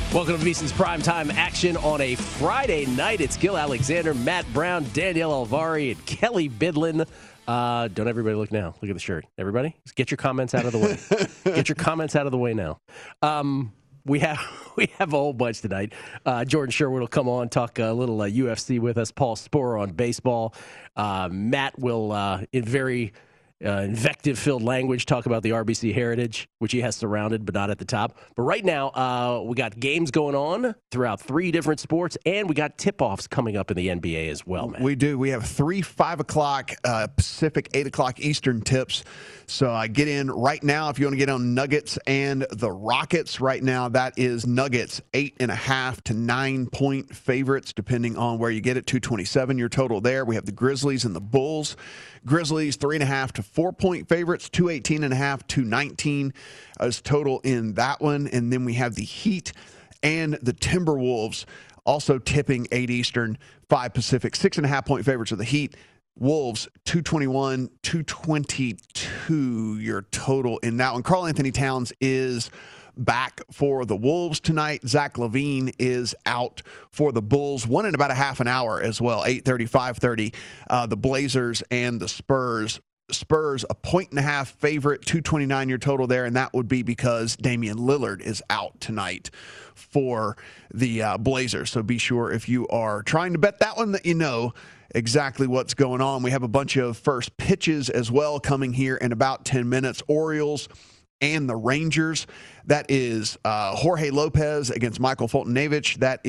Welcome to VSiN's primetime action on a Friday night. It's Gil Alexander, Matt Brown, Danielle Alvari, and Kelly Bidlin. Don't everybody look now. Look at the shirt. Everybody, just get your comments out of the way. Get your comments out of the way now. We have a whole bunch tonight. Jordan Sherwood will come on, talk a little UFC with us. Paul Sporer on baseball. Matt will, in very invective-filled language, talk about the RBC heritage, which he has surrounded but not at the top. But right now, we got games going on throughout 3 different sports, and we got tip-offs coming up in the NBA as well, man. We do. We have 3 5 o'clock Pacific, 8 o'clock Eastern tips. So get in right now if you want to get on Nuggets and the Rockets. Right now, that is Nuggets 8.5 to 9-point favorites, depending on where you get it. 227 your total there. We have the Grizzlies and the Bulls. Grizzlies 3.5 to 4-point favorites. 218.5 to 19 as total in that one. And then we have the Heat and the Timberwolves also tipping 8 Eastern, 5 Pacific. 6.5-point favorites of the Heat. Wolves, 221, 222 your total in that one. Karl-Anthony Towns is back for the Wolves tonight. Zach LaVine is out for the Bulls. One in about a half an hour as well, 8:30, 5:30. The Blazers and the Spurs. Spurs, a 1.5 favorite, 229 your total there, and that would be because Damian Lillard is out tonight for the Blazers. So be sure if you are trying to bet that one that you know exactly what's going on. We have a bunch of first pitches as well coming here in about 10 minutes. Orioles and the Rangers. That is Jorge Lopez against Michael Fulton-Navich. That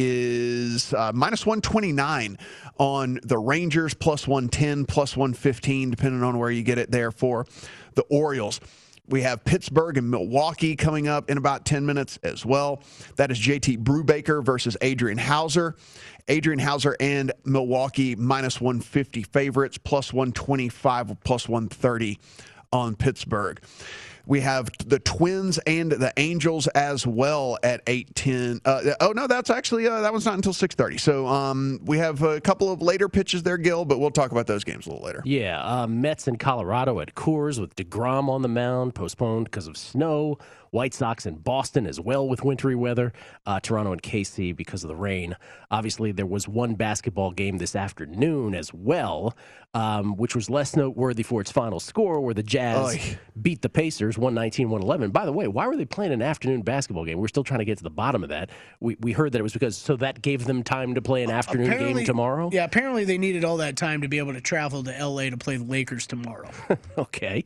is minus 129 on the Rangers, plus 110, plus 115, depending on where you get it there for the Orioles. We have Pittsburgh and Milwaukee coming up in about 10 minutes as well. That is JT Brubaker versus Adrian Hauser. Adrian Hauser and Milwaukee minus 150 favorites, plus 125, plus 130 on Pittsburgh. We have the Twins and the Angels as well at 8:10. That's actually that one's not until 6:30. So we have a couple of later pitches there, Gil, but we'll talk about those games a little later. Yeah, Mets in Colorado at Coors with DeGrom on the mound, postponed because of snow. White Sox in Boston as well with wintry weather. Toronto and KC because of the rain. Obviously, there was one basketball game this afternoon as well, which was less noteworthy for its final score, where the Jazz beat the Pacers 119-111. By the way, why were they playing an afternoon basketball game? We're still trying to get to the bottom of that. We heard that it was because so that gave them time to play an afternoon game tomorrow? Yeah, apparently they needed all that time to be able to travel to L.A. to play the Lakers tomorrow. Okay.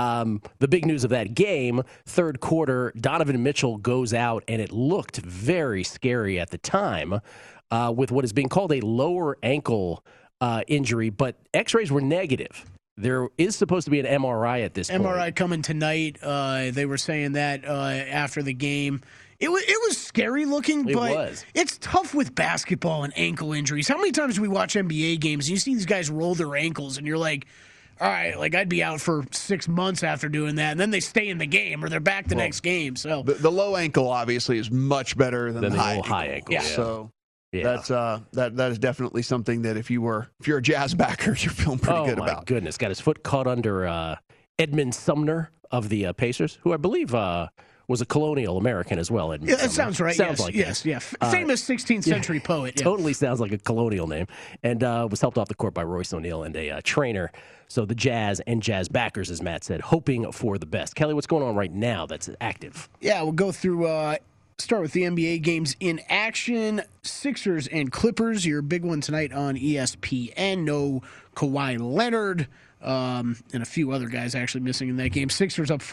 The big news of that game, third quarter, Donovan Mitchell goes out, and it looked very scary at the time with what is being called a lower ankle injury, but x-rays were negative. There is supposed to be an MRI at this point. MRI coming tonight. They were saying that after the game. It was scary looking, but it's tough with basketball and ankle injuries. How many times do we watch NBA games and you see these guys roll their ankles and you're like, all right, like I'd be out for 6 months after doing that, and then they stay in the game or they're back the next game. So the low ankle obviously is much better than the high ankle. Yeah. So that's that is definitely something that if you're a Jazz backer, you're feeling pretty good about. Oh my goodness, got his foot caught under Edmund Sumner of the Pacers, who I believe was a colonial American as well. Yeah, that sounds right. Sounds yes, like famous 16th century poet. Yeah. Totally sounds like a colonial name. And was helped off the court by Royce O'Neal and a trainer. So the Jazz and Jazz backers, as Matt said, hoping for the best. Kelly, what's going on right now that's active? Yeah, we'll go through, start with the NBA games in action. Sixers and Clippers, your big one tonight on ESPN. No Kawhi Leonard. And a few other guys actually missing in that game. Sixers up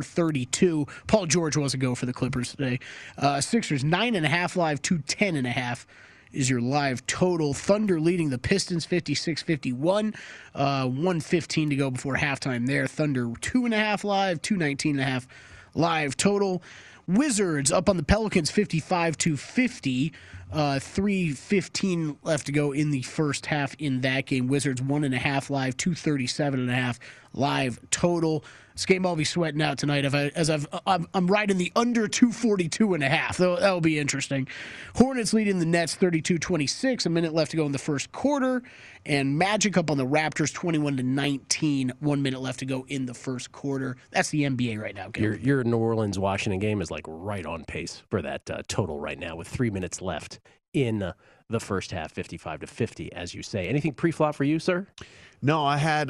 44-32. Paul George was a go for the Clippers today. Sixers 9.5 live to 10.5 is your live total. Thunder leading the Pistons 56-51. 1:15 to go before halftime there. Thunder 2.5 live, 219.5 live total. Wizards up on the Pelicans 55-50. 3:15 left to go in the first half in that game. Wizards 1.5 live, 237.5 live total. This game I'll be sweating out tonight I'm riding the under 242.5. That'll be interesting. Hornets leading the Nets 32-26. A minute left to go in the first quarter. And Magic up on the Raptors 21-19. 1 minute left to go in the first quarter. That's the NBA right now. Your New Orleans Washington game is like right on pace for that total right now with 3 minutes left in the first half, 55-50, as you say. Anything pre-flop for you, sir? No, I had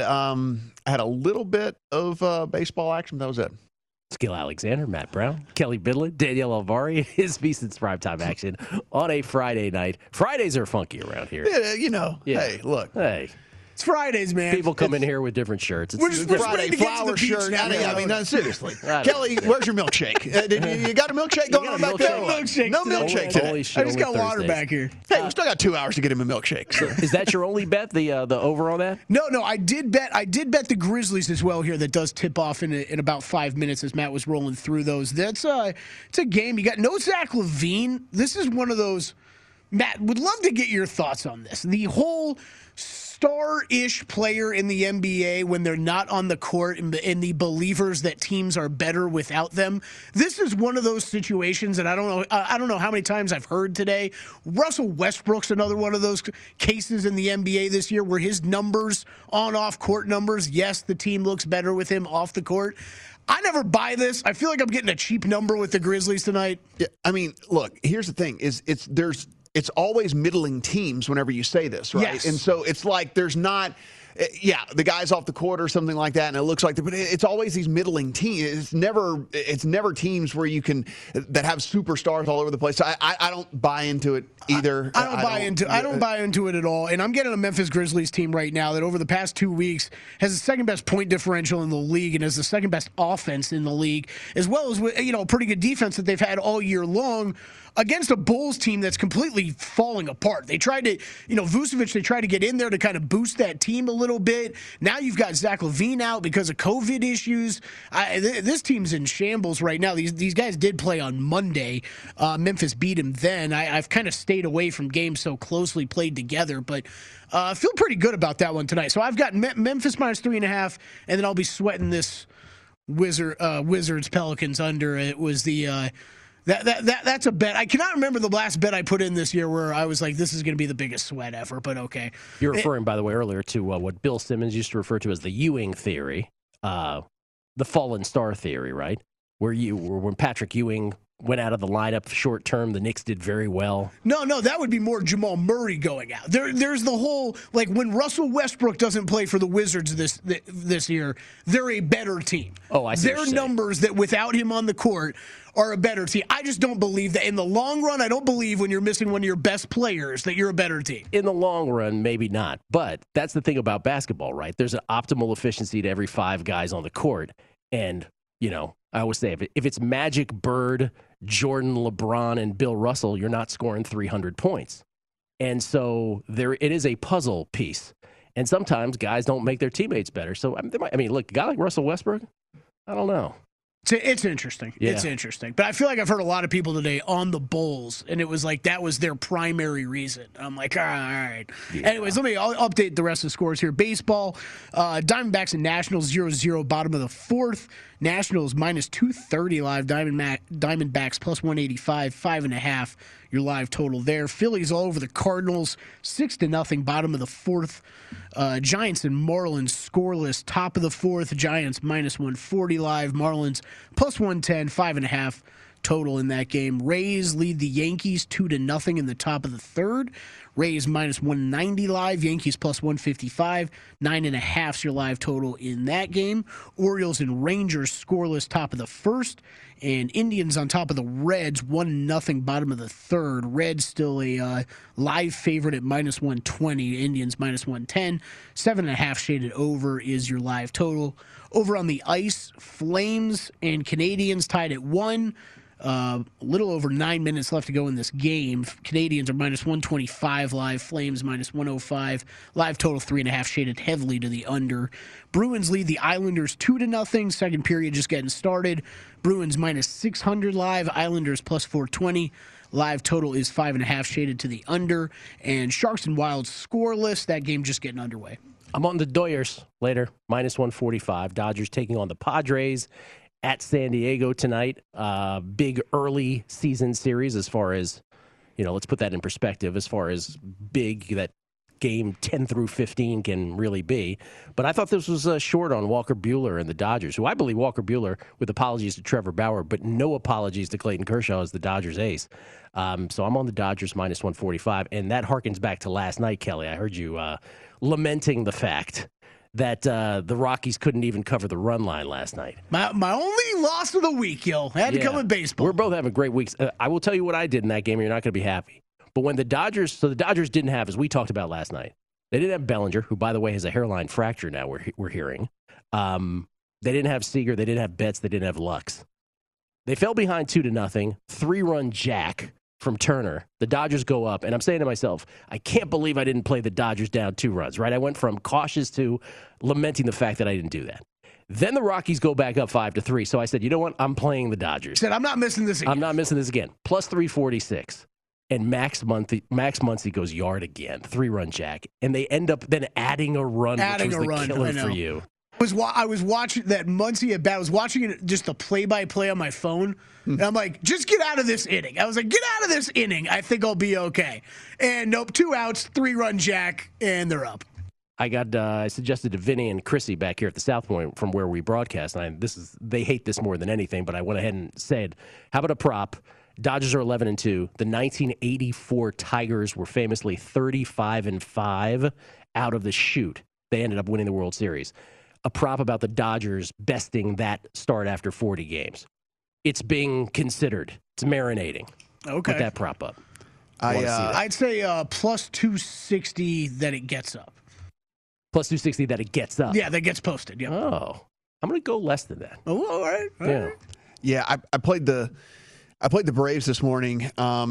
a little bit of baseball action. That was it. Skill Alexander, Matt Brown, Kelly Bidlin, Danielle Alvari, his VSiN's primetime action on a Friday night. Fridays are funky around here. Yeah, Yeah. Hey, look. Hey, It's Fridays, man. people come in here with different shirts. We're just Friday ready to get to the flower beach shirt. now. I mean, no, seriously. I Kelly, where's your milkshake? You got a milkshake going on back there? milkshake. No milkshake today. Only I just got water Thursdays. back here. Hey, we still got 2 hours to get him a milkshake. So. Is that your only bet, the over on that? No, I did bet the Grizzlies as well here. That does tip off in about 5 minutes as Matt was rolling through those. It's a game. You got no Zach LaVine. This is one of those. Matt, would love to get your thoughts on this. The whole star-ish player in the NBA when they're not on the court and the believers that teams are better without them. This is one of those situations that I don't know how many times I've heard today. Russell Westbrook's another one of those cases in the NBA this year where his numbers, on-off court numbers, yes, the team looks better with him off the court. I never buy this. I feel like I'm getting a cheap number with the Grizzlies tonight. Yeah, I mean, look, here's the thing: it's always middling teams whenever you say this, right? Yes. And so it's like there's not, the guy's off the court or something like that, and it looks like, but it's always these middling teams. It's never teams where that have superstars all over the place. So I don't buy into it either. I don't buy into it at all. And I'm getting a Memphis Grizzlies team right now that over the past 2 weeks has the second best point differential in the league and has the second best offense in the league, as well as a pretty good defense that they've had all year long against a Bulls team that's completely falling apart. They tried to, Vucevic, they tried to get in there to kind of boost that team a little bit. Now you've got Zach LaVine out because of COVID issues. This team's in shambles right now. These guys did play on Monday. Memphis beat him then. I've kind of stayed away from games so closely played together, but I feel pretty good about that one tonight. So I've got Memphis minus 3.5, and then I'll be sweating this Wizards Pelicans under. It was the that's a bet. I cannot remember the last bet I put in this year where I was like, this is going to be the biggest sweat ever, but okay. You're referring, by the way, earlier to what Bill Simmons used to refer to as the Ewing theory, the fallen star theory, right? When Patrick Ewing went out of the lineup short term, the Knicks did very well. No, that would be more Jamal Murray going out. There's the whole, like, when Russell Westbrook doesn't play for the Wizards this year, they're a better team. Oh, I see. Their numbers that without him on the court are a better team. I just don't believe that in the long run. I don't believe when you're missing one of your best players that you're a better team. In the long run, maybe not. But that's the thing about basketball, right? There's an optimal efficiency to every 5 guys on the court. And, I always say, if it's Magic, Bird, Jordan, LeBron, and Bill Russell, you're not scoring 300 points. And so it is a puzzle piece. And sometimes guys don't make their teammates better. So, look, a guy like Russell Westbrook, I don't know. It's interesting. Yeah. It's interesting. But I feel like I've heard a lot of people today on the Bulls, and it was like that was their primary reason. I'm like, all right. Yeah. Anyways, I'll update the rest of the scores here. Baseball, Diamondbacks and Nationals 0-0, bottom of the 4th. Nationals minus 230 live. Diamondbacks plus 185, 5.5. Your live total there. Phillies all over the Cardinals, 6-0, bottom of the 4th. Giants and Marlins scoreless, top of the 4th. Giants minus 140 live. Marlins plus 110, 5.5 total in that game. Rays lead the Yankees 2-0 in the top of the 3rd. Rays minus 190 live. Yankees plus 155. 9.5's your live total in that game. Orioles and Rangers scoreless, top of the 1st. And Indians on top of the Reds, 1-0, bottom of the 3rd. Reds still a live favorite at minus 120. Indians minus 110. 7.5 shaded over is your live total. Over on the ice, Flames and Canadians tied at 1. A little over 9 minutes left to go in this game. Canadians are minus 125 live. Flames minus 105. Live total 3.5 shaded heavily to the under. Bruins lead the Islanders 2-0. Second period just getting started. Bruins minus 600 live. Islanders plus 420. Live total is 5.5 shaded to the under. And Sharks and Wild scoreless. That game just getting underway. I'm on the Doyers later, minus 145. Dodgers taking on the Padres at San Diego tonight. Big early season series as far as, let's put that in perspective, as far as big that game 10 through 15 can really be. But I thought this was short on Walker Buehler and the Dodgers, who I believe Walker Buehler, with apologies to Trevor Bauer, but no apologies to Clayton Kershaw as the Dodgers ace. So I'm on the Dodgers minus 145, and that harkens back to last night, Kelly. I heard you lamenting the fact that the Rockies couldn't even cover the run line last night. My only loss of the week, yo. Had to come in baseball. We're both having great weeks. I will tell you what I did in that game, and you're not going to be happy. But when the Dodgers didn't have, as we talked about last night, they didn't have Bellinger, who, by the way, has a hairline fracture now, we're hearing. They didn't have Seager. They didn't have Betts. They didn't have Lux. They fell behind 2-0, 3-run jack from Turner. The Dodgers go up, and I'm saying to myself, I can't believe I didn't play the Dodgers down 2 runs, right? I went from cautious to lamenting the fact that I didn't do that. Then the Rockies go back up 5-3, so I said, you know what? I'm playing the Dodgers. Said, I'm not missing this again. I'm not missing this again. Plus 346. And Max Muncy goes yard again, 3-run jack, and they end up then adding a run, which was the killer for you. I was watching that Muncy at bat. I was watching it, just the play-by-play on my phone, and I'm like, just get out of this inning. I was like, get out of this inning. I think I'll be okay. And nope, 2 outs, 3-run jack, and they're up. I suggested to Vinny and Chrissy back here at the South Point from where we broadcast, and they hate this more than anything, but I went ahead and said, how about a prop? Dodgers are 11-2. The 1984 Tigers were famously 35-5 out of the chute. They ended up winning the World Series. A prop about the Dodgers besting that start after 40 games. It's being considered. It's marinating. Okay. Put that prop up. I'd say plus 260 that it gets up. Plus 260 that it gets up. Yeah, that gets posted. Yeah. Oh, I'm going to go less than that. Oh, all right. All yeah. right. Yeah, I played the Braves this morning.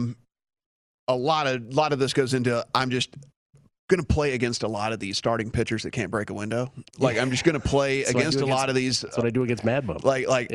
A lot of this goes into I'm just going to play against a lot of these starting pitchers that can't break a window. Like I'm just going to play against a lot of these. That's what I do against Mad Bum.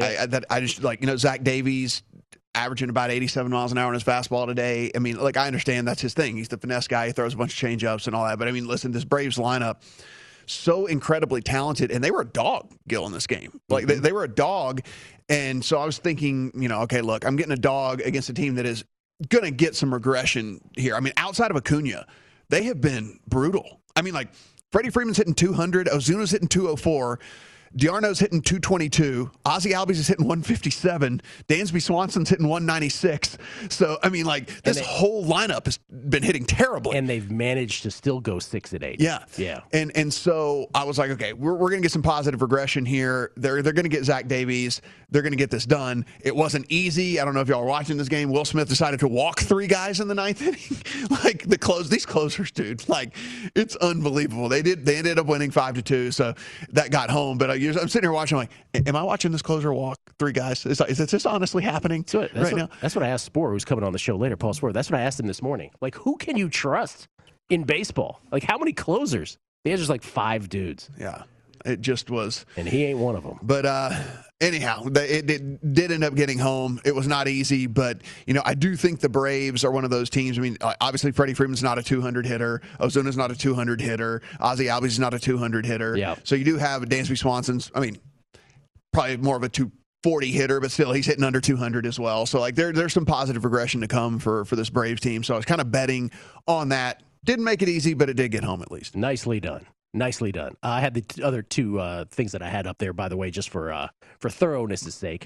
I just Zach Davies averaging about 87 miles an hour on his fastball today. I mean, like I understand that's his thing. He's the finesse guy. He throws a bunch of changeups and all that. But I mean, listen, this Braves lineup, so incredibly talented, and they were a dog, Gil, in this game. Like they were a dog. And so I was thinking, okay, look, I'm getting a dog against a team that is going to get some regression here. I mean, outside of Acuna, they have been brutal. I mean, like, Freddie Freeman's hitting 200, Ozuna's hitting 204, D'Arnaud's hitting 222, Ozzie Albies is hitting 157, Dansby Swanson's hitting 196. So, I mean, like, this whole lineup has been hitting terribly. And they've managed to still go 6-8. Yeah. Yeah. And so I was like, okay, we're going to get some positive regression here. They're going to get Zach Davies. They're going to get this done. It wasn't easy. I don't know if y'all are watching this game. Will Smith decided to walk 3 guys in the 9th inning. Like, these closers, dude, like, it's unbelievable. They ended up winning 5-2, so that got home. But I'm sitting here watching, like, am I watching this closer walk 3 guys? Is this honestly happening now? That's what I asked Sporer, who's coming on the show later, Paul Sporer. That's what I asked him this morning. Like, who can you trust in baseball? Like, how many closers? The answer's like 5 dudes. Yeah, it just was. And he ain't one of them. But anyhow, it did end up getting home. It was not easy, but, I do think the Braves are one of those teams. I mean, obviously, Freddie Freeman's not a 200 hitter. Ozuna's not a 200 hitter. Ozzie Albies is not a 200 hitter. Yeah. So you do have Dansby Swanson's, I mean, probably more of a 240 hitter, but still he's hitting under 200 as well. So, like, there's some positive regression to come for this Braves team. So I was kind of betting on that. Didn't make it easy, but it did get home at least. Nicely done. Nicely done. I had the other 2 things that I had up there, by the way, just for thoroughness' sake.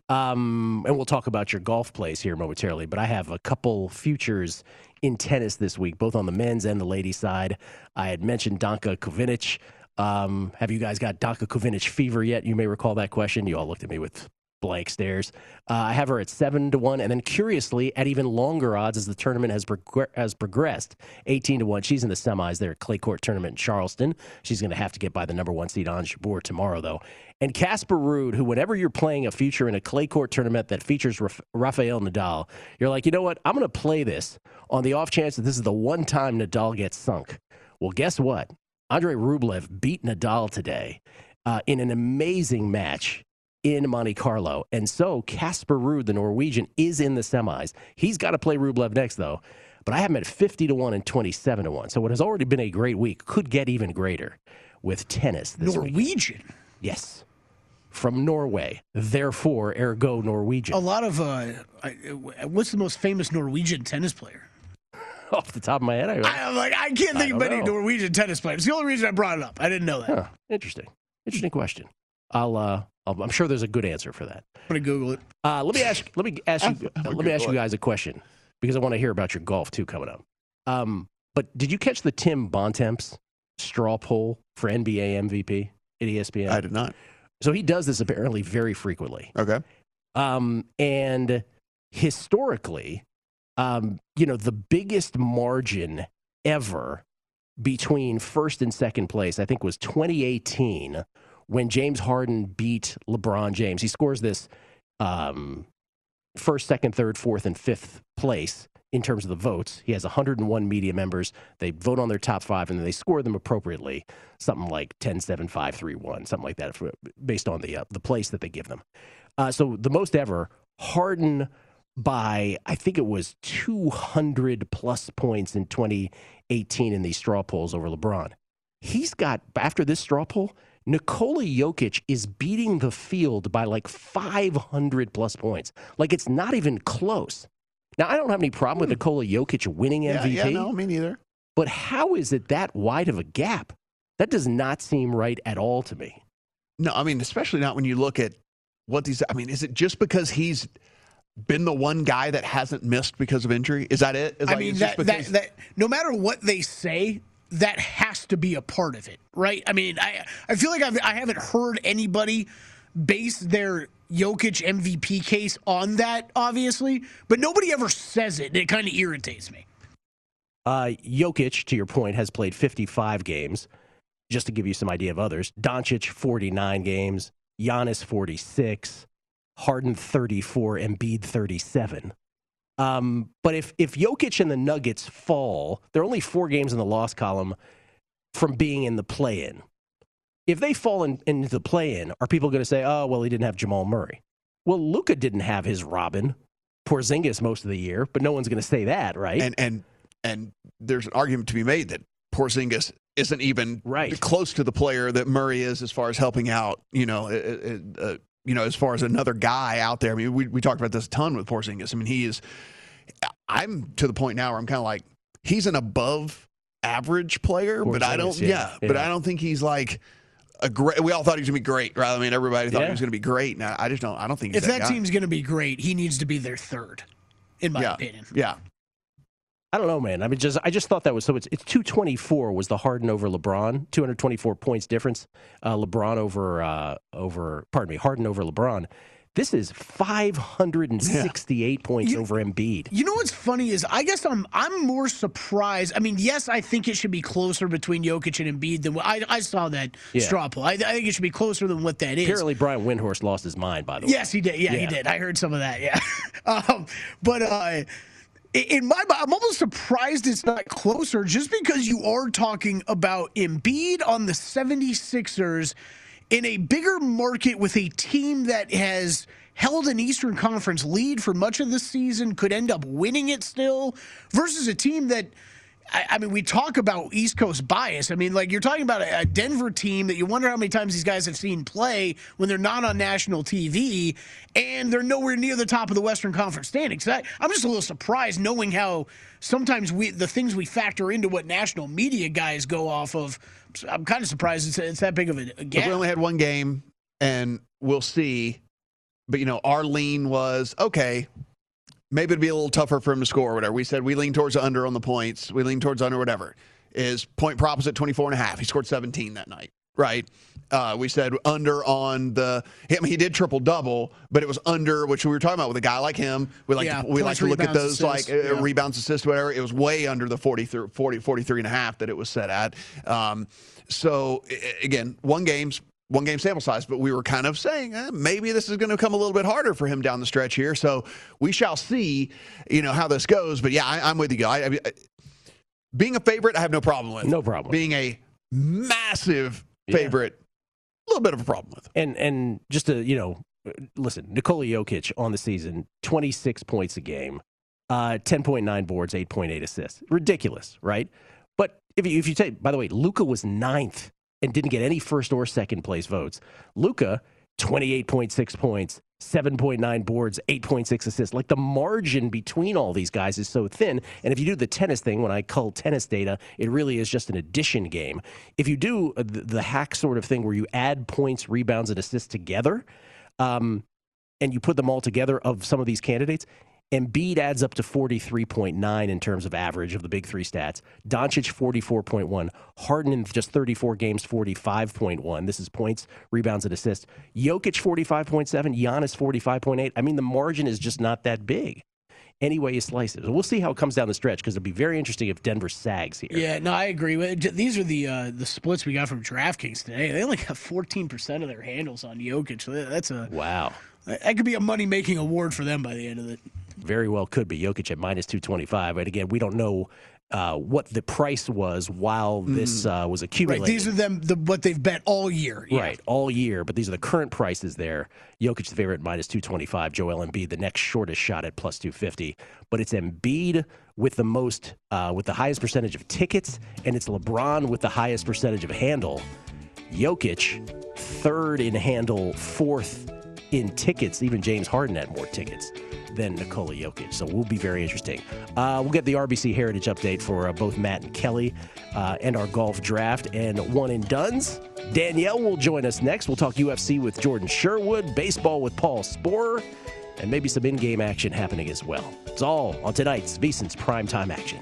And we'll talk about your golf plays here momentarily, but I have a couple futures in tennis this week, both on the men's and the ladies' side. I had mentioned Danka Kovinic. Have you guys got Danka Kovinic fever yet? You may recall that question. You all looked at me with blank stares. I have her at 7-1, and then curiously at even longer odds as the tournament has progressed, 18-1. She's in the semis there at Clay Court Tournament in Charleston. She's going to have to get by the number 1 seed Ons Jabeur tomorrow, though. And Casper Ruud, who whenever you're playing a future in a Clay Court tournament that features Rafael Nadal, you're like, you know what? I'm going to play this on the off chance that this is the one time Nadal gets sunk. Well, guess what? Andrei Rublev beat Nadal today in an amazing match in Monte Carlo. And so Casper Ruud, the Norwegian, is in the semis. He's got to play Rublev next, though. But I have him at 50-1 and 27-1. So what has already been a great week could get even greater with tennis this week. Norwegian? Yes. From Norway. Therefore, ergo Norwegian. A lot of, what's the most famous Norwegian tennis player? Off the top of my head, I can't think of many Norwegian tennis players. It's the only reason I brought it up. I didn't know that. Huh, interesting question. I'm sure there's a good answer for that. I'm gonna Google it. Let me ask you guys a question because I want to hear about your golf too coming up. But did you catch the Tim Bontemps straw poll for NBA MVP at ESPN? I did not. So he does this apparently very frequently. Okay. And historically, the biggest margin ever between first and second place, I think, was 2018 when James Harden beat LeBron James. He scores this first, second, third, fourth, and fifth place in terms of the votes. He has 101 media members. They vote on their top five, and then they score them appropriately, something like 10-7, 5-3-1, something like that, based on the place that they give them. So the most ever, Harden by, I think it was 200-plus points in 2018 in these straw polls over LeBron. He's got, after this straw poll, Nikola Jokic is beating the field by like 500-plus points. Like, it's not even close. Now, I don't have any problem with Nikola Jokic winning MVP. Yeah, no, me neither. But how is it that wide of a gap? That does not seem right at all to me. No, I mean, especially not when you look at what these – I mean, is it just because he's been the one guy that hasn't missed because of injury? Is that it? That no matter what they say, that has to be a part of it, right? I mean, I feel like I haven't heard anybody base their Jokic MVP case on that, obviously, but nobody ever says it, and it kind of irritates me. Jokic, to your point, has played 55 games, just to give you some idea of others. Doncic, 49 games. Giannis, 46. Harden, 34. Embiid, 37. But if Jokic and the Nuggets fall, there are only 4 games in the loss column from being in the play-in. If they fall into the play-in, are people going to say, oh, well, he didn't have Jamal Murray? Well, Luka didn't have his Robin, Porzingis most of the year, but no one's going to say that, right? And there's an argument to be made that Porzingis isn't even close to the player that Murray is as far as helping out, as far as another guy out there. I mean, we talked about this a ton with Porzingis. I mean, I'm to the point now where I'm kind of like, he's an above average player, but I don't, but I don't think he's like a great, we all thought he was going to be great, right? I mean, everybody thought he was going to be great. Now, I don't think he's if that team's going to be great, he needs to be their third, in my opinion. Yeah. I don't know, man. I mean, I just thought that was so. It's 224 was the Harden over LeBron, 224 points difference. Harden over LeBron. This is 568 points over Embiid. You know what's funny is I guess I'm more surprised. I mean, yes, I think it should be closer between Jokic and Embiid than I saw that straw poll. I think it should be closer than what that is. Apparently, Brian Windhorst lost his mind, by the way. Yes, he did. Yeah, he did. I heard some of that. Yeah, in my mind, I'm almost surprised it's not closer just because you are talking about Embiid on the 76ers in a bigger market with a team that has held an Eastern Conference lead for much of the season, could end up winning it still, versus a team that, I mean, we talk about East Coast bias. I mean, like, you're talking about a Denver team that you wonder how many times these guys have seen play when they're not on national TV, and they're nowhere near the top of the Western Conference standings. So I'm just a little surprised knowing how sometimes the things we factor into what national media guys go off of. I'm kind of surprised it's that big of a gap. We only had one game, and we'll see. But, our lean was, okay, maybe it'd be a little tougher for him to score or whatever. We said we lean towards the under on the points. We lean towards under whatever. Is point prop is at 24.5. He scored 17 that night, right? We said under on he did triple-double, but it was under, which we were talking about with a guy like him. We like to look at those rebounds, assists, whatever. It was way under the 43.5 that it was set at. So, again, one game sample size, but we were kind of saying maybe this is going to come a little bit harder for him down the stretch here. So we shall see, how this goes. But yeah, I'm with you. I being a favorite, I have no problem with. No problem. Being a massive favorite, a little bit of a problem with. And just to listen, Nikola Jokic on the season, 26 points a game, 10.9 boards, 8.8 assists. Ridiculous, right? But if you take, by the way, Luka was 9th. And didn't get any first or second place votes. Luka, 28.6 points, 7.9 boards, 8.6 assists. Like the margin between all these guys is so thin. And if you do the tennis thing, when I cull tennis data, it really is just an addition game. If you do the hack sort of thing where you add points, rebounds, and assists together, and you put them all together of some of these candidates, Embiid adds up to 43.9 in terms of average of the big three stats. Doncic, 44.1. Harden in just 34 games, 45.1. This is points, rebounds, and assists. Jokic, 45.7. Giannis, 45.8. I mean, the margin is just not that big. Any way you slice it. We'll see how it comes down the stretch because it'll be very interesting if Denver sags here. Yeah, no, I agree. These are the splits we got from DraftKings today. They only got 14% of their handles on Jokic. So that's wow. That could be a money-making award for them by the end of it. Very well could be. Jokic at minus 225. And again, we don't know what the price was while this was accumulating. Right, these are what they've bet all year. Yeah. Right, all year. But these are the current prices there. Jokic the favorite at minus 225. Joel Embiid the next shortest shot at plus 250. But it's Embiid with the most, with the highest percentage of tickets, and it's LeBron with the highest percentage of handle. Jokic third in handle, fourth in tickets. Even James Harden had more tickets than Nikola Jokic. So we'll be very interesting. We'll get the RBC Heritage update for both Matt and Kelly and our golf draft and one and dones. Danielle will join us next. We'll talk UFC with Jordan Sherwood, baseball with Paul Sporer, and maybe some in-game action happening as well. It's all on tonight's VSiN's Primetime Action.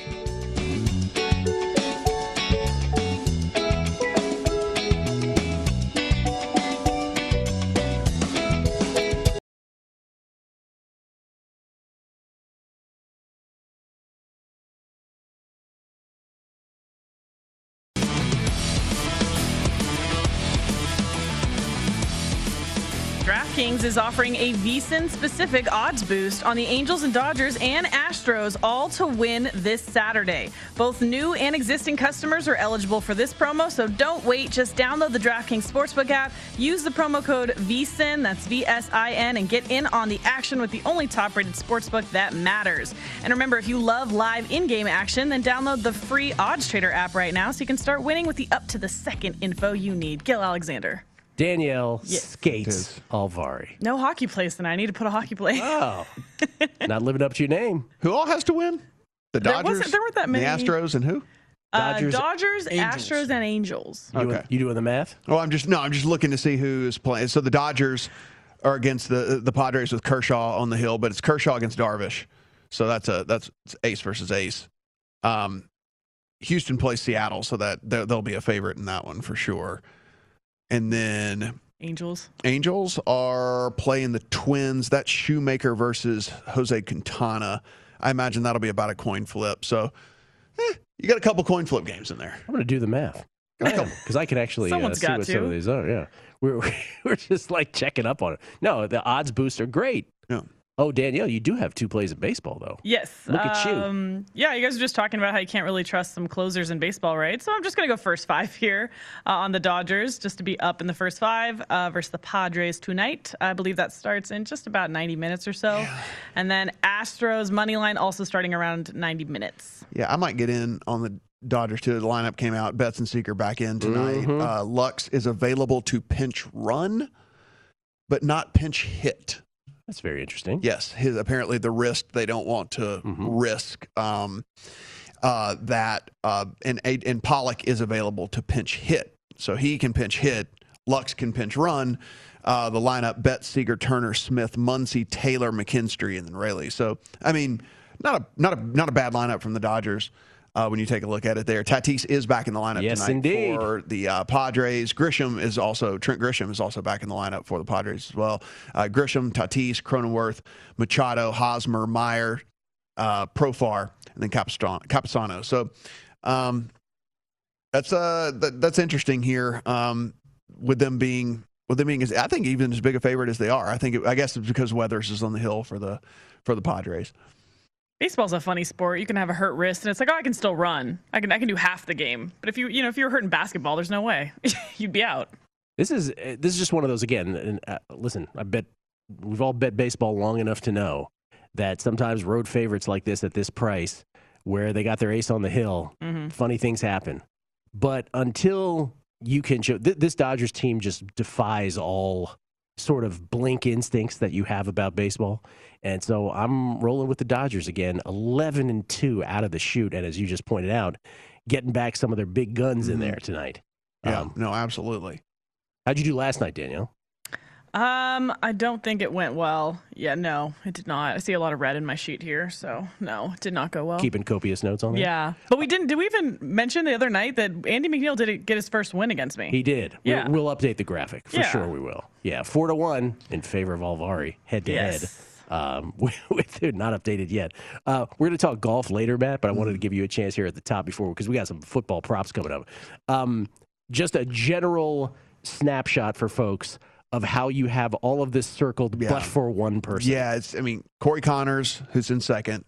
DraftKings is offering a VSiN-specific odds boost on the Angels and Dodgers and Astros, all to win this Saturday. Both new and existing customers are eligible for this promo, so don't wait. Just download the DraftKings Sportsbook app, use the promo code VSiN, that's VSIN, and get in on the action with the only top-rated sportsbook that matters. And remember, if you love live in-game action, then download the free Odds Trader app right now so you can start winning with the up-to-the-second info you need. Gil Alexander. Danielle Skates Alvari. No hockey plays tonight. I need to put a hockey play. Oh, not living up to your name. Who all has to win? The Dodgers? There weren't that many. The Astros and who? Dodgers, Angels. Astros, and Angels. Okay. You doing the math? Oh, I'm just looking to see who is playing. So the Dodgers are against the Padres with Kershaw on the hill, but it's Kershaw against Darvish. So that's ace versus ace. Houston plays Seattle, so that they'll be a favorite in that one for sure. And then Angels are playing the Twins. That's Shoemaker versus Jose Quintana. I imagine that'll be about a coin flip. So you got a couple coin flip games in there. I'm going to do the math. Because I can actually see what some of these are. Yeah, we're just like checking up on it. No, the odds boosts are great. Yeah. Oh, Danielle, you do have two plays of baseball, though. Yes. Look at you. Yeah, you guys were just talking about how you can't really trust some closers in baseball, right? So I'm just going to go first five here on the Dodgers, just to be up in the first five versus the Padres tonight. I believe that starts in just about 90 minutes or so. Yeah. And then Astros money line also starting around 90 minutes. Yeah, I might get in on the Dodgers too. The lineup came out. Betts and Seeker back in tonight. Mm-hmm. Lux is available to pinch run, but not pinch hit. That's very interesting. Yes, apparently the wrist they don't want to risk that. And Pollock is available to pinch hit, so he can pinch hit. Lux can pinch run. The lineup: Betts, Seager, Turner, Smith, Muncy, Taylor, McKinstry, and then Raley. So I mean, not a bad lineup from the Dodgers. When you take a look at it there. Tatis is back in the lineup tonight indeed. For the Padres. Trent Grisham is also back in the lineup for the Padres as well. Grisham, Tatis, Cronenworth, Machado, Hosmer, Meyer, Profar, and then Capisano. So that's interesting here with them being I think even as big a favorite as they are. I guess it's because Weathers is on the hill for the Padres. Baseball's a funny sport. You can have a hurt wrist, and it's like, oh, I can still run. I can do half the game. But if you were hurt in basketball, there's no way you'd be out. This is just one of those again. And listen, I bet we've all bet baseball long enough to know that sometimes road favorites like this at this price, where they got their ace on the hill, funny things happen. But until you can show this Dodgers team just defies all sort of blink instincts that you have about baseball. And so I'm rolling with the Dodgers again, 11-2 out of the chute. And as you just pointed out, getting back some of their big guns in there tonight. Yeah, no, absolutely. How'd you do last night, Danielle? I don't think it went well. Yeah, no, it did not. I see a lot of red in my sheet here, so no, it did not go well. Keeping copious notes on that? Yeah, but we didn't. Did we even mention the other night that Andy McNeil didn't get his first win against me? He did. Yeah. We'll update the graphic. For sure we will. Yeah, 4-1 in favor of Alvari, head-to-head. With not updated yet. We're going to talk golf later, Matt, but I wanted to give you a chance here at the top before, because we got some football props coming up. Just a general snapshot for folks of how you have all of this circled, but for one person. Yeah, Corey Connors, who's in second,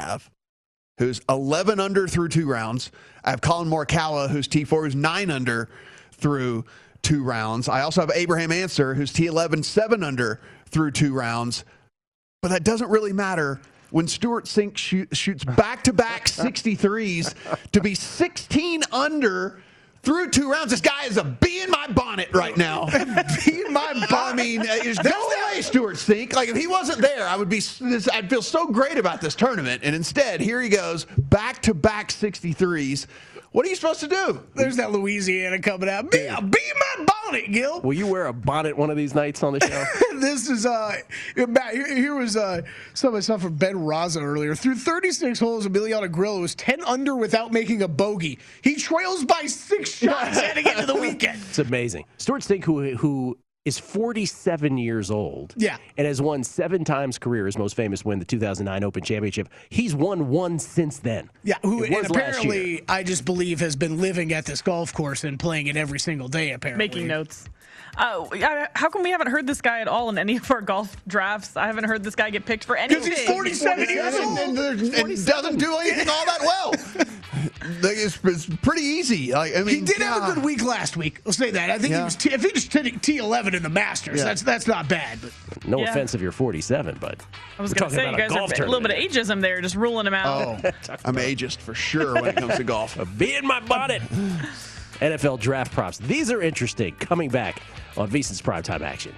who's 11 under through 2 rounds. I have Colin Morikawa, who's T4, who's 9 under through 2 rounds. I also have Abraham Answer, who's T11, 7 under through 2 rounds. But that doesn't really matter when Stuart Sink shoots back-to-back 63s to be 16 under through 2 rounds. This guy is a bee in my bonnet right now. Bee in my bonnet. I mean, go away, Stuart Sink. Like, if he wasn't there, I'd feel so great about this tournament. And instead, here he goes, back-to-back 63s. What are you supposed to do? There's that Louisiana coming out. Be in my bonnet, Gil. Will you wear a bonnet one of these nights on the show? This is Matt, here was some of my stuff from Ben Raza earlier. Through 36 holes, Emiliano Grillo was 10 under without making a bogey. He trails by 6 shots heading into the weekend. It's amazing. Stuart Stink, who is 47 years old, and has won 7 times career. His most famous win, the 2009 Open Championship. He's won 1 since then. Yeah, and apparently, I just believe, has been living at this golf course and playing it every single day, apparently. Making notes. How come we haven't heard this guy at all in any of our golf drafts? I haven't heard this guy get picked for anything. Because he's 47 years old and doesn't do anything all that well. It's pretty easy. He did have a good week last week. I'll say that. I think he was if he just did T11 in the Masters, that's not bad. But no offense if you're 47, but I was going to say, you guys are a little bit of ageism there, just ruling him out. Oh, I'm ageist for sure when it comes to golf. Be in my bonnet. NFL draft props. These are interesting. Coming back on VSiN's Primetime Action.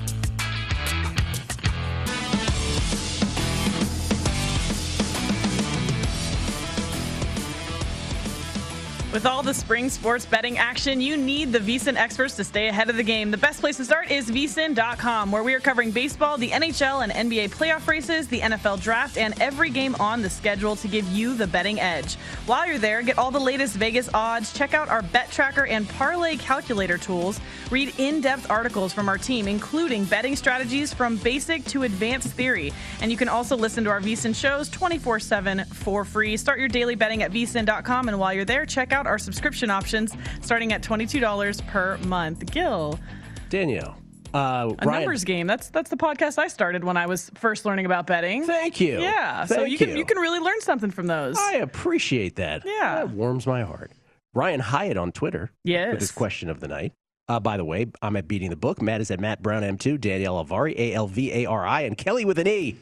With all the spring sports betting action, you need the VSiN experts to stay ahead of the game. The best place to start is VSiN.com, where we are covering baseball, the NHL and NBA playoff races, the NFL draft, and every game on the schedule to give you the betting edge. While you're there, get all the latest Vegas odds, check out our bet tracker and parlay calculator tools, read in-depth articles from our team, including betting strategies from basic to advanced theory. And you can also listen to our VSiN shows 24/7 for free. Start your daily betting at VSiN.com, and while you're there, check out our subscription options starting at $22 per month. Gil. Danielle. A numbers game. That's the podcast I started when I was first learning about betting. Thank you. Yeah. So you can really learn something from those. I appreciate that. Yeah. That warms my heart. Ryan Hyatt on Twitter. Yes. With his question of the night. By the way, I'm at Beating the Book. Matt is at Matt Brown M2. Danielle Alvari, Alvari, and Kelly with an E.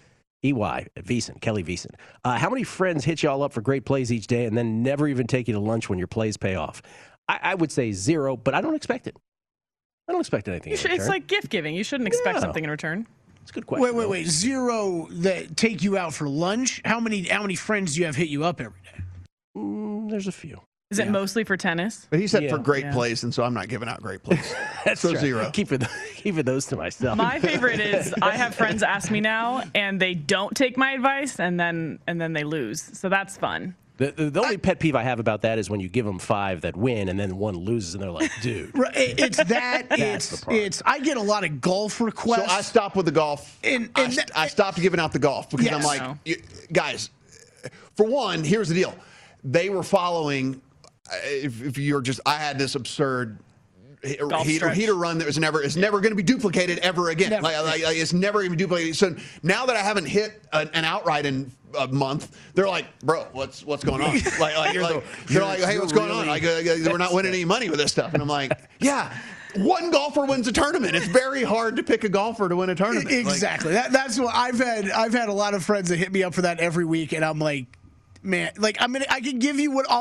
EY at VSiN, Kelly VSiN. How many friends hit y'all up for great plays each day and then never even take you to lunch when your plays pay off? I would say 0, but I don't expect it. I don't expect anything. It's like gift giving. You shouldn't expect something in return. It's a good question. Wait. 0 that take you out for lunch? How many friends do you have hit you up every day? There's a few. Is it mostly for tennis? But he said for great plays, and so I'm not giving out great plays. That's so right. 0. Keeping those to myself. My favorite is I have friends ask me now, and they don't take my advice, and then they lose. So that's fun. The only pet peeve I have about that is when you give them 5 that win, and then 1 loses, and they're like, dude. It's that. it's. I get a lot of golf requests. So I stopped with the golf. I stopped giving out the golf because I'm like, guys, for one, here's the deal. They were following. If you're just, I had this absurd heater run that was it's never going to be duplicated ever again. It's never going to be duplicated. So now that I haven't hit an outright in a month, they're like, bro, what's going on? They're like, hey, what's going on? We're not winning any money with this stuff. And I'm like, yeah. One golfer wins a tournament. It's very hard to pick a golfer to win a tournament. Exactly. That's what I've had a lot of friends that hit me up for that every week, and I'm like, man. Like I can give you what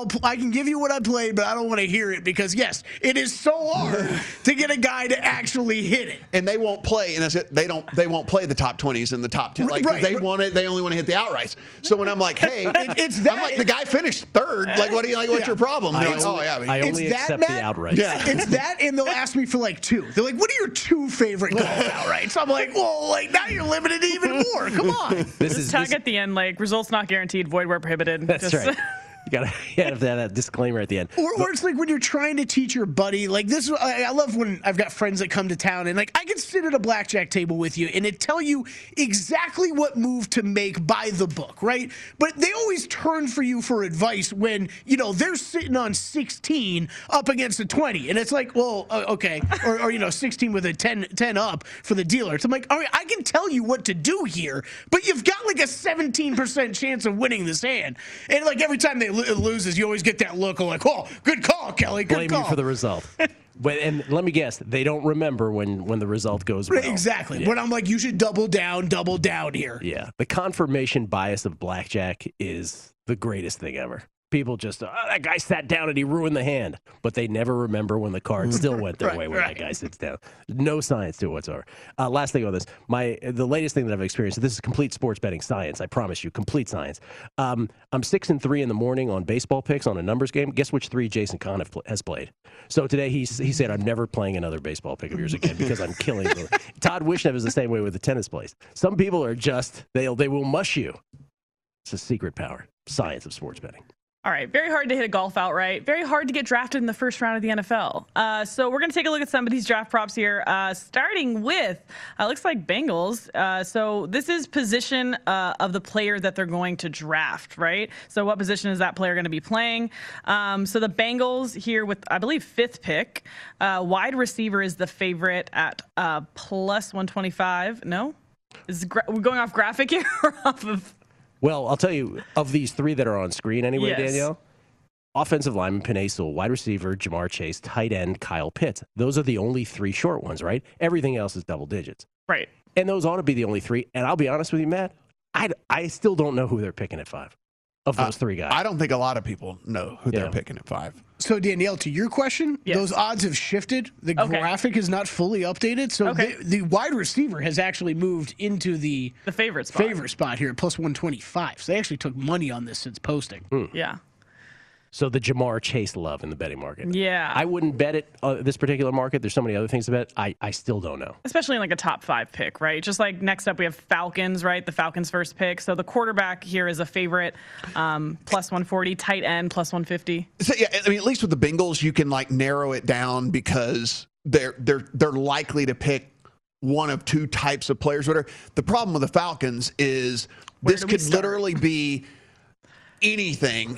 I played, but I don't want to hear it because yes, it is so hard to get a guy to actually hit it. And they won't play, and that's it. They won't play the top 20s and the top 10. Like they only want to hit the outrights. So when I'm like, hey, it's that. I'm like, the guy finished third. Like, what do you like? What's your problem? I Like, only accept the outrights. Yeah. It's that, and they'll ask me for like two. They're like, "What are your two favorite golf outrights?" I'm like, "Well, like now you're limited even more. Come on." Just tag at the end, like results not guaranteed, void where prohibited. That's right. You have to have that disclaimer at the end. Or it's like when you're trying to teach your buddy, like this. I love when I've got friends that come to town and like I can sit at a blackjack table with you and it tell you exactly what move to make by the book, right? But they always turn for you for advice when they're sitting on 16 up against a 20, and it's like, well, okay, or 16 with a 10 up for the dealer. So I'm like, all right, I can tell you what to do here, but you've got like a 17% chance of winning this hand, and like every time it loses, you always get that look of like, oh, good call, Kelly. Good Blame call. you for the result. And let me guess, they don't remember when the result goes well. Exactly. Yeah. When I'm like, you should double down here. Yeah. The confirmation bias of blackjack is the greatest thing ever. People just, that guy sat down and he ruined the hand. But they never remember when the card still went their way when that guy sits down. No science to it whatsoever. Last thing on this, the latest thing that I've experienced, this is complete sports betting science, I promise you, complete science. I'm 6-3 in the morning on baseball picks on a numbers game. Guess which 3 Jason Kahn has played? So today he said, I'm never playing another baseball pick of yours again because I'm killing them. Todd Wishnev is the same way with the tennis plays. Some people are just, they will mush you. It's a secret power. Science of sports betting. All right, very hard to hit a golf outright. Very hard to get drafted in the first round of the NFL. So we're going to take a look at some of these draft props here, starting with, looks like Bengals. So this is position of the player that they're going to draft, right? So what position is that player going to be playing? So the Bengals here with, I believe, 5th pick. Wide receiver is the favorite at plus 125. No? We're going off graphic here or off of... Well, I'll tell you, of these 3 that are on screen anyway, yes. Danielle, offensive lineman, Penei Sewell, wide receiver, Jamar Chase, tight end, Kyle Pitts. Those are the only 3 short ones, right? Everything else is double digits. Right. And those ought to be the only 3. And I'll be honest with you, Matt, I still don't know who they're picking at 5 of those 3 guys. I don't think a lot of people know who they're picking at 5. So, Danielle, to your question, those odds have shifted. The graphic is not fully updated. So the wide receiver has actually moved into the favorite spot here at plus 125. So they actually took money on this since posting. Yeah. So the Jamar Chase love in the betting market. Yeah. I wouldn't bet it this particular market. There's so many other things to bet. I still don't know. Especially in like a top 5 pick, right? Just like next up we have Falcons, right? The Falcons' first pick. So the quarterback here is a favorite, plus 140, tight end, plus 150. So, yeah, I mean, at least with the Bengals, you can like narrow it down because they're likely to pick one of 2 types of players. Whatever. The problem with the Falcons is this could literally be anything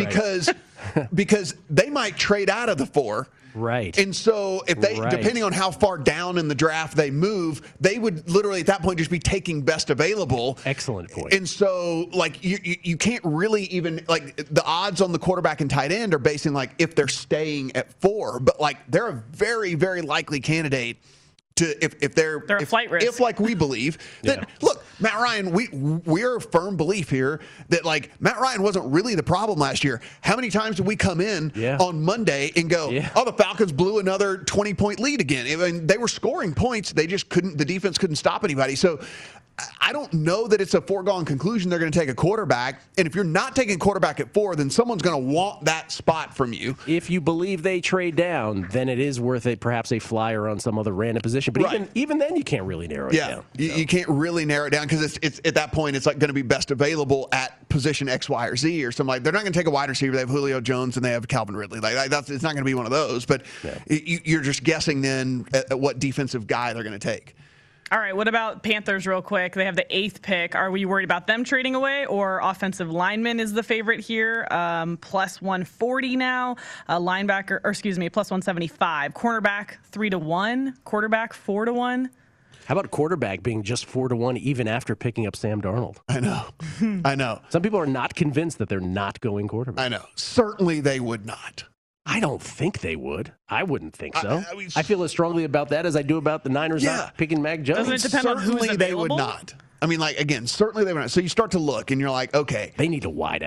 because they might trade out of the 4. Right. And so if they, depending on how far down in the draft they move, they would literally at that point just be taking best available. Excellent point. And so like you can't really even like the odds on the quarterback and tight end are basing like if they're staying at 4, but like they're a very, very likely candidate to if they're a flight risk. If like we believe that look, Matt Ryan, we're a firm belief here that like Matt Ryan wasn't really the problem last year. How many times did we come in on Monday and go, oh, the Falcons blew another 20-point lead again? I mean, they were scoring points. They just couldn't, the defense couldn't stop anybody. So I don't know that it's a foregone conclusion they're going to take a quarterback. And if you're not taking a quarterback at 4, then someone's going to want that spot from you. If you believe they trade down, then it is worth it, perhaps a flyer on some other random position. But even then, you can't really narrow it down. So. You can't really narrow it down because it's at that point, it's like going to be best available at position X, Y, or Z or something like. They're not going to take a wide receiver. They have Julio Jones and they have Calvin Ridley. It's not going to be one of those. But you're just guessing then at what defensive guy they're going to take. All right, what about Panthers real quick? They have the 8th pick. Are we worried about them trading away, or offensive lineman is the favorite here? Plus 140 now. Linebacker, or excuse me, plus 175. Cornerback 3-1. Quarterback 4-1. How about quarterback being just 4-1 even after picking up Sam Darnold? I know. Some people are not convinced that they're not going quarterback. I know. Certainly they would not. I don't think they would. I wouldn't think so. I feel as strongly about that as I do about the Niners not picking Mac Jones. Doesn't it depend on who's available? They would not. I mean, like, again, certainly they would not. So you start to look, and you're like, okay. They need a wide out.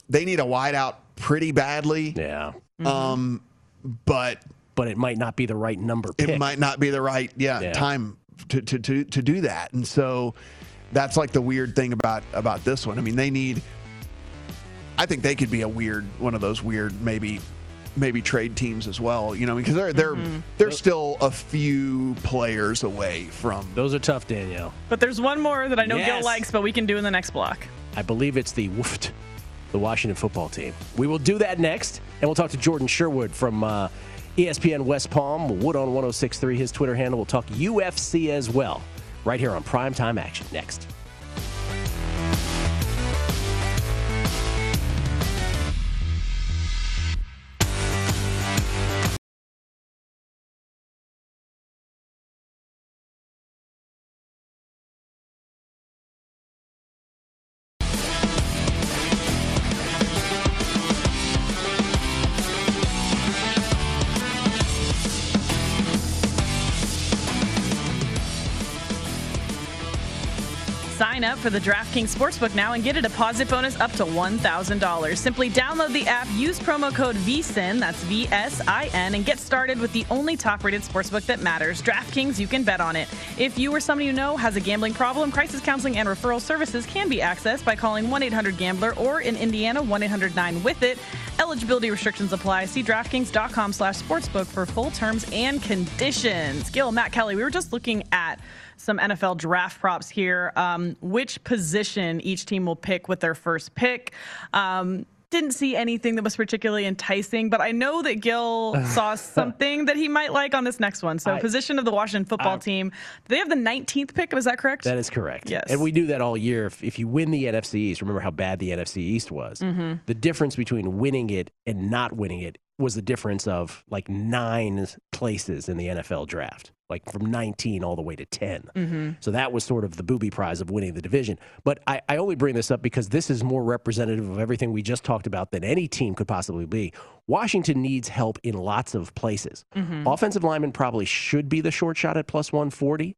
they need a wideout pretty badly. Yeah. But it might not be the right number pick. It might not be the right time to do that. And so that's like the weird thing about this one. I mean, I think they could be one of those weird maybe trade teams as well, because they're still a few players away from. Those are tough, Danielle. But there's one more that I know Gil likes, but we can do in the next block. I believe it's the Washington football team. We will do that next, and we'll talk to Jordan Sherwood from ESPN West Palm, Wood on 106.3, his Twitter handle. We'll talk UFC as well, right here on Primetime Action next. Sign up for the DraftKings Sportsbook now and get a deposit bonus up to $1,000. Simply download the app, use promo code VSIN, that's VSIN, and get started with the only top-rated sportsbook that matters. DraftKings, you can bet on it. If you or someone you know has a gambling problem, crisis counseling and referral services can be accessed by calling 1-800-GAMBLER or in Indiana, 1-800-9-WITH-IT. Eligibility restrictions apply. See DraftKings.com/sportsbook for full terms and conditions. Gil, Matt Kelly, we were just looking at some NFL draft props here. Which position each team will pick with their first pick. Didn't see anything that was particularly enticing, but I know that Gil saw something that he might like on this next one. So position of the Washington football team. They have the 19th pick. Is that correct? That is correct. Yes. And we do that all year. If you win the NFC East, remember how bad the NFC East was. Mm-hmm. The difference between winning it and not winning it was the difference of like 9 places in the NFL draft, like from 19 all the way to 10. Mm-hmm. So that was sort of the booby prize of winning the division. But I only bring this up because this is more representative of everything we just talked about than any team could possibly be. Washington needs help in lots of places. Mm-hmm. Offensive linemen probably should be the short shot at plus 140.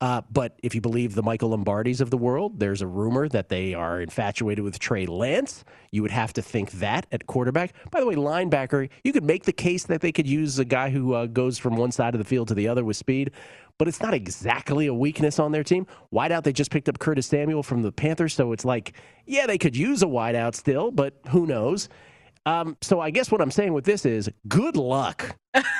But if you believe the Michael Lombardis of the world, there's a rumor that they are infatuated with Trey Lance. You would have to think that at quarterback. By the way, linebacker, you could make the case that they could use a guy who goes from one side of the field to the other with speed, but it's not exactly a weakness on their team. Wideout, they just picked up Curtis Samuel from the Panthers, so it's like, yeah, they could use a wideout still, but who knows? So I guess what I'm saying with this is good luck.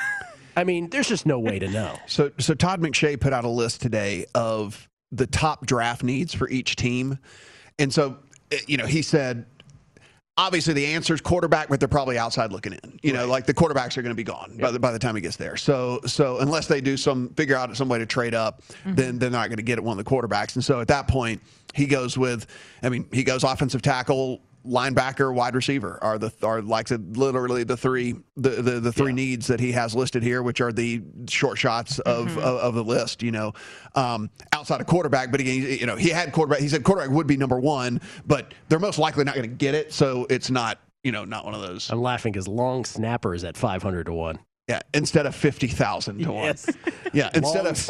I mean, there's just no way to know. So Todd McShay put out a list today of the top draft needs for each team. And so, he said, obviously the answer is quarterback, but they're probably outside looking in. Like the quarterbacks are going to be gone by the time he gets there. So unless they figure out some way to trade up, then they're not going to get at one of the quarterbacks. And so at that point, he goes offensive tackle, linebacker, wide receiver are literally the three needs that he has listed here, which are the short shots of the list. Outside of quarterback, but he had quarterback. He said quarterback would be number one, but they're most likely not going to get it. So it's not not one of those. I'm laughing because long snappers at 500 to 1. Yeah, instead of 50,000 to 1. Yes. Yeah, instead of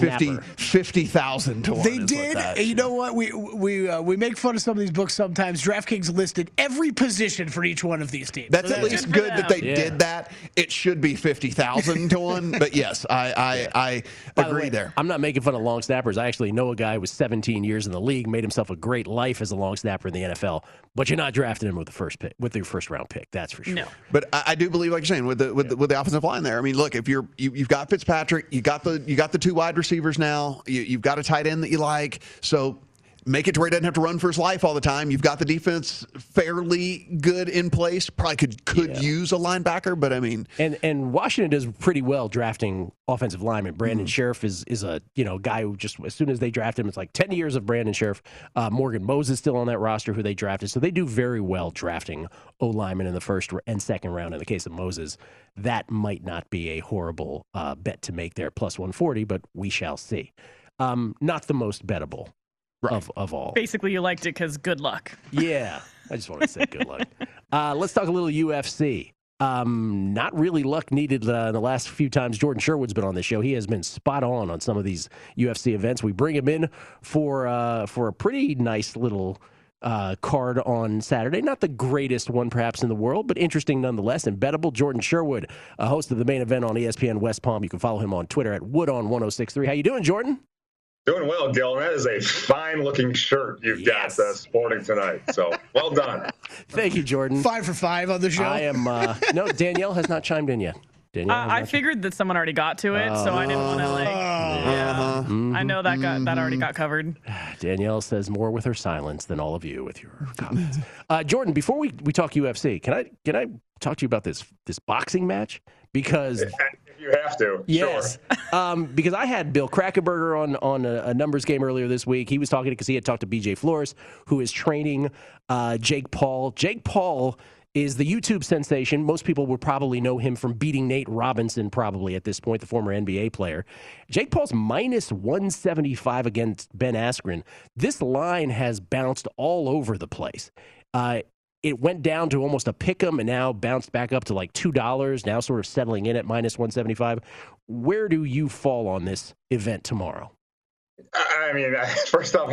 50,000 to 1. They did. You know what? We make fun of some of these books sometimes. DraftKings listed every position for each one of these teams. That's at least good that they did that. It should be 50,000 to 1. But yes, I agree there. I'm not making fun of long snappers. I actually know a guy who was 17 years in the league, made himself a great life as a long snapper in the NFL. But you're not drafting him with your first round pick. That's for sure. No. But I do believe, like you're saying, with the offensive line there. I mean, look, if you've got Fitzpatrick, you got the 2 wide receivers now. You've got a tight end that you like. So make it to where he doesn't have to run for his life all the time. You've got the defense fairly good in place. Probably could use a linebacker, but I mean, and Washington does pretty well drafting offensive linemen. Brandon Sheriff is a guy who just, as soon as they draft him, it's like 10 years of Brandon Sheriff. Morgan Moses still on that roster who they drafted, so they do very well drafting O linemen in the first and second round. In the case of Moses, that might not be a horrible bet to make there, plus 140, but we shall see. Not the most bettable. Right. Of all. Basically, you liked it because good luck. Yeah, I just wanted to say good luck. Let's talk a little UFC. Not really luck needed the last few times Jordan Sherwood's been on the show. He has been spot on some of these UFC events. We bring him in for a pretty nice little card on Saturday. Not the greatest one, perhaps, in the world, but interesting nonetheless and bettable. Jordan Sherwood, host of the main event on ESPN West Palm. You can follow him on Twitter at Woodon1063. How you doing, Jordan? Doing well, Gil. That is a fine-looking shirt you've got sporting tonight. So, well done. Thank you, Jordan. 5 for 5 on the show. I am. No, Danielle has not chimed in yet. I figured that someone already got to it, so I didn't want to I know that already got covered. Danielle says more with her silence than all of you with your comments. Jordan, before we talk UFC, can I talk to you about this boxing match? Because you have to. Yes. Sure. Because I had Bill Krackomberger on a numbers game earlier this week. He was talking because he had talked to BJ Flores, who is training Jake Paul. Jake Paul is the YouTube sensation. Most people would probably know him from beating Nate Robinson probably at this point, the former NBA player. Jake Paul's minus 175 against Ben Askren. This line has bounced all over the place. It went down to almost a pick'em and now bounced back up to like $2, now sort of settling in at minus 175. Where do you fall on this event tomorrow? I mean, first off,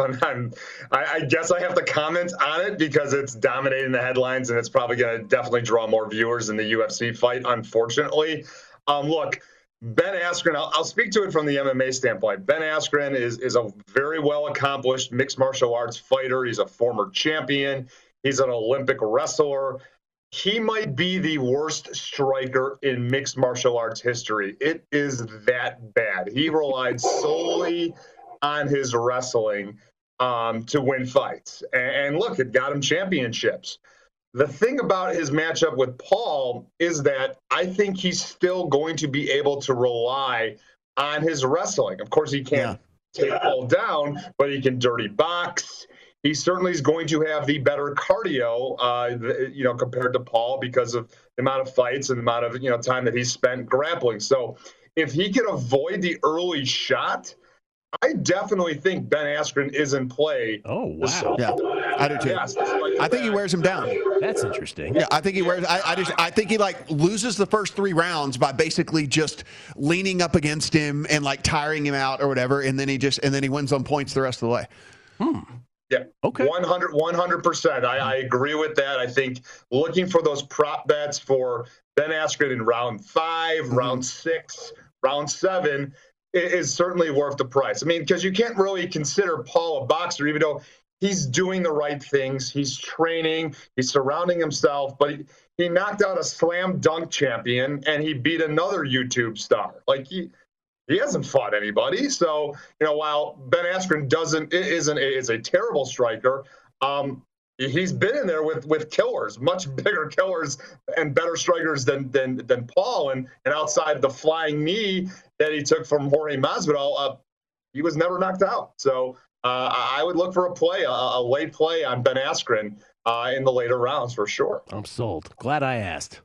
I guess I have to comment on it because it's dominating the headlines and it's probably going to definitely draw more viewers in the UFC fight, unfortunately. Look, Ben Askren, I'll speak to it from the MMA standpoint. Ben Askren is a very well-accomplished mixed martial arts fighter. He's a former champion. He's an Olympic wrestler. He might be the worst striker in mixed martial arts history. It is that bad. He relied solely on his wrestling to win fights. And look, it got him championships. The thing about his matchup with Paul is that I think he's still going to be able to rely on his wrestling. Of course, he can't take Paul down, but he can dirty box. He certainly is going to have the better cardio, compared to Paul because of the amount of fights and the amount of, time that he's spent grappling. So if he can avoid the early shot, I definitely think Ben Askren is in play. Oh, wow. Yeah, I do too. Yes, I think he wears him down. That's interesting. Yeah, I think he wears. I think he loses the first 3 rounds by basically just leaning up against him and tiring him out or whatever, and then he wins on points the rest of the way. Yeah. Okay. 100%. I agree with that. I think looking for those prop bets for Ben Askren in round 5, round 6, round 7 is certainly worth the price. I mean, because you can't really consider Paul a boxer, even though he's doing the right things. He's training. He's surrounding himself. But he knocked out a slam dunk champion, and he beat another YouTube star. He hasn't fought anybody. So, while Ben Askren is a terrible striker, he's been in there with killers, much bigger killers and better strikers than Paul. And outside the flying knee that he took from Jorge Masvidal, he was never knocked out. So I would look for a late play on Ben Askren in the later rounds for sure. I'm sold. Glad I asked.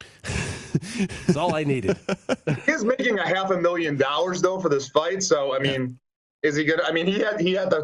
That's all I needed. He's making $500,000 though for this fight. So I mean, is he good? I mean, he had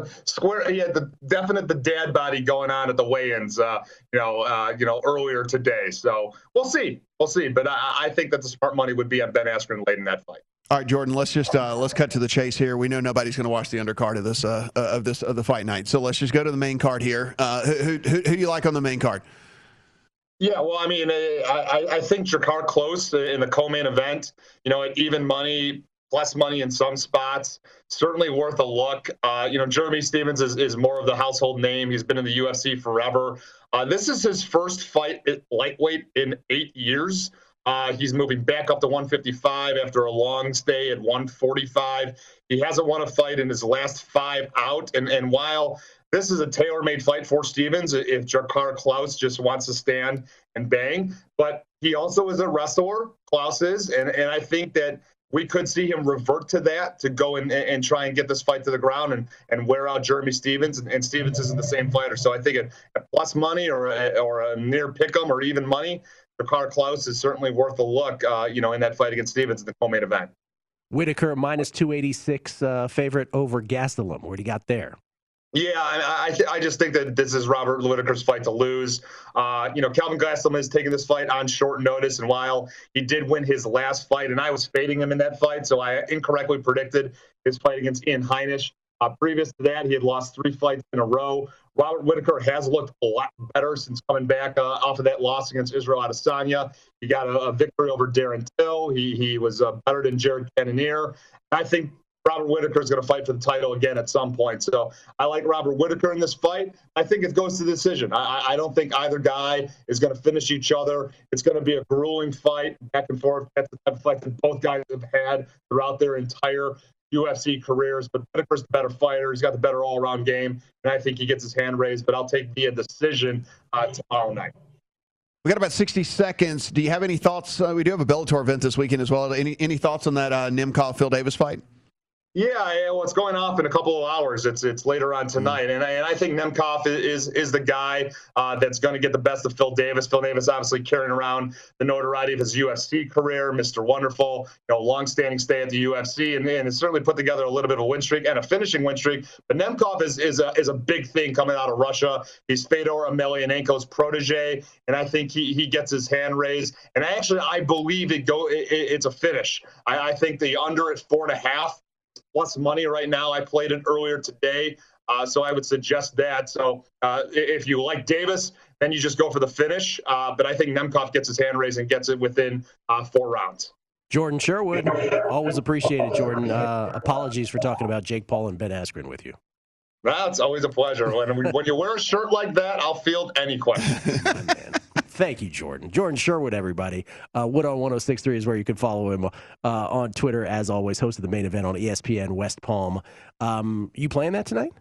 the definite dad body going on at the weigh-ins, earlier today. So we'll see. But I think that the smart money would be on Ben Askren late in that fight. All right, Jordan. Let's cut to the chase here. We know nobody's going to watch the undercard of the fight night. So let's just go to the main card here. Who do you like on the main card? Yeah, well, I mean, I think Drakkar Klose in the co-main event, at even money, plus money in some spots, certainly worth a look. Jeremy Stephens is more of the household name. He's been in the UFC forever. This is his first fight at lightweight in 8 years. He's moving back up to 155 after a long stay at 145. He hasn't won a fight in his last 5 out. And while this is a tailor-made fight for Stephens, if Drakkar Klose just wants to stand and bang, but he also is a wrestler, Klose is, and I think that we could see him revert to that to go and try and get this fight to the ground and wear out Jeremy Stephens. And Stephens isn't the same fighter. So I think a plus money or a near pick'em or even money, Drakkar Klose is certainly worth a look, in that fight against Stephens in the co-main event. Whitaker minus 286 favorite over Gastelum. What do you got there? Yeah, I just think that this is Robert Whitaker's fight to lose. Kelvin Gastelum is taking this fight on short notice, and while he did win his last fight, and I was fading him in that fight, so I incorrectly predicted his fight against Ian Heinisch. Previous to that, he had lost 3 fights in a row. Robert Whitaker has looked a lot better since coming back off of that loss against Israel Adesanya. He got a victory over Darren Till. He was better than Jared Cannonier. I think Robert Whitaker is going to fight for the title again at some point. So I like Robert Whitaker in this fight. I think it goes to decision. I don't think either guy is going to finish each other. It's going to be a grueling fight, back and forth. That's the type of fight that both guys have had throughout their entire UFC careers. But Whitaker's the better fighter. He's got the better all-around game, and I think he gets his hand raised. But I'll take via decision tomorrow night. We got about 60 seconds. Do you have any thoughts? We do have a Bellator event this weekend as well. Any thoughts on that Nemkov-Phil Davis fight? Yeah, well, it's going off in a couple of hours. It's later on tonight, and I think Nemkov is the guy that's going to get the best of Phil Davis. Phil Davis obviously carrying around the notoriety of his UFC career, Mr. Wonderful, long-standing stay at the UFC, and has certainly put together a little bit of a win streak and a finishing win streak. But Nemkov is a big thing coming out of Russia. He's Fedor Emelianenko's protege, and I think he gets his hand raised. And I believe it's a finish. I think the under at 4.5. Plus money right now. I played it earlier today, so I would suggest that. So if you like Davis, then you just go for the finish. But I think Nemkov gets his hand raised and gets it within 4 rounds. Jordan Sherwood, always appreciated, Jordan. Apologies for talking about Jake Paul and Ben Askren with you. Well, it's always a pleasure. When you wear a shirt like that, I'll field any question. Man. Thank you, Jordan. Jordan Sherwood, everybody. Wood on 106.3 is where you can follow him on Twitter, as always. Host of the main event on ESPN West Palm. You playing that tonight?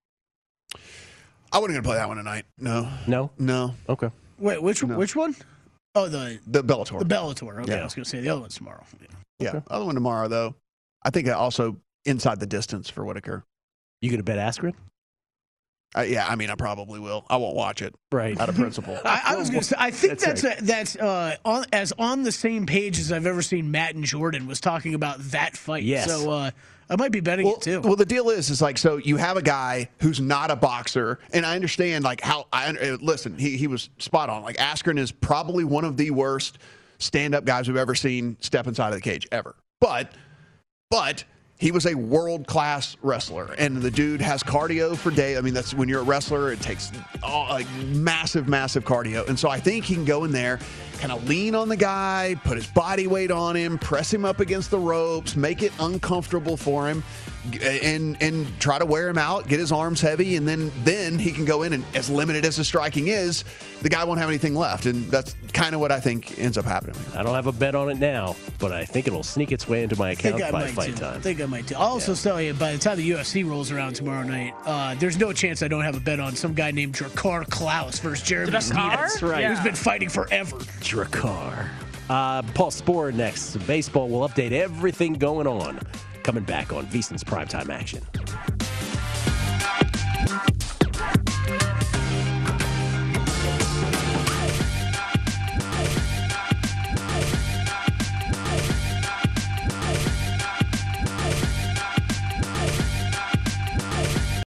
I wasn't going to play that one tonight. No. Okay. Wait, which one? Oh, the Bellator. The Bellator. Okay, Yeah. I was going to say the other one's tomorrow. Yeah. Okay. Other one tomorrow, though. I think also inside the distance for Whitaker. You going to bet Askren? Yeah, I probably will. I won't watch it. Right. Out of principle. I was going to say, I think That's that's on the same page as I've ever seen Matt and Jordan was talking about that fight. Yes. So I might be betting it too. Well, the deal is like, so you have a guy who's not a boxer, and I understand like how listen, he was spot on. Like Askren is probably one of the worst stand-up guys we've ever seen step inside of the cage ever. But he was a world-class wrestler, and the dude has cardio for days. That's when you're a wrestler, it takes massive cardio. And so I think he can go in there, kind of lean on the guy, put his body weight on him, press him up against the ropes, make it uncomfortable for him, and try to wear him out, get his arms heavy, and then he can go in, and as limited as the striking is, the guy won't have anything left. And that's kind of what I think ends up happening. I don't have a bet on it now, but I think it'll sneak its way into my account by fight time. I think I might too. I'll also tell you, by the time the UFC rolls around tomorrow night, there's no chance I don't have a bet on some guy named Drakkar Klaus versus Jeremy Drakkar? Stephens. That's right. Who's been fighting forever. Drakkar. Paul Sporer next. Baseball will update everything going on. Coming back on VSiN's Primetime Action.